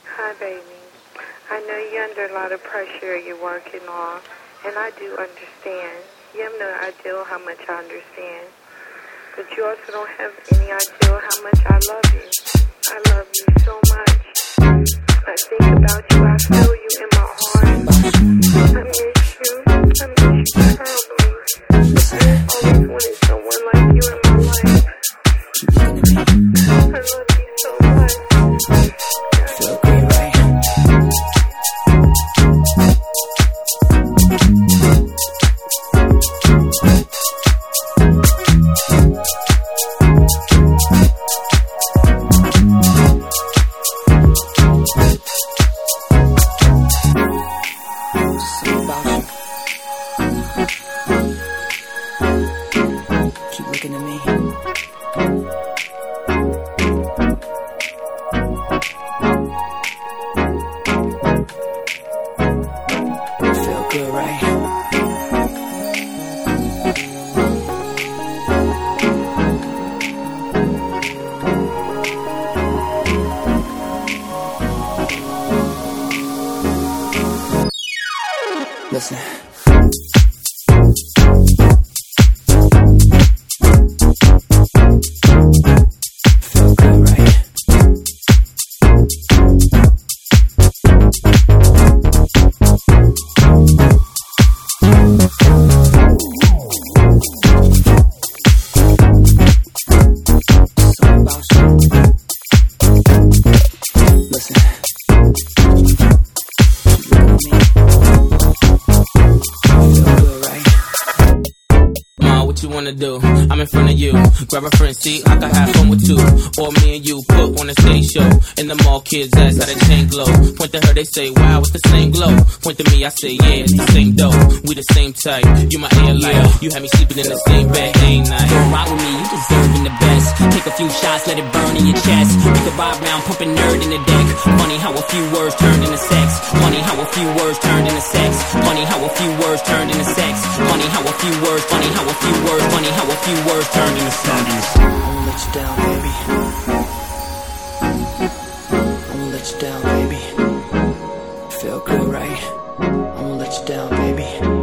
Hi, baby. I know you're under a lot of pressure you're working on, and I do understand. You have no idea how much I understand. But you also don't have any idea how much I love you. I love you so much. I think about you, I feel you in my heart. I miss you. I miss you terribly. I always wanted someone like you in my life. I love you so much. Feel great, right? Something about you. Keep looking at me. Feel good, right? Listen. Feel good, right? Something about you. Listen. Keep looking at me. Feel good, right? Ma, what you wanna do? I'm in front of you. Grab a friend, see, I can have fun with two. Or me and you put on a stage show. In the mall, kids ask how the chain glow. Point to her, they say, wow, it's the same glow. Point to me, I say, yeah, it's the same dough. We the same type, you my air light. You had me sleeping in the same bed, ain't I? Don't ride with me, you deserving the best. Take a few shots, let it burn in your chest. We could ride round, pumping nerd in the deck. Funny how a few words turned into sex. Funny how a few words turned into sex. Funny how a few words turned into sex. Funny how a few words, funny how a few words, funny how a few words turned into sex. I won't let you down, baby. I won't let you down, baby. Feel good, right? I won't let you down, baby.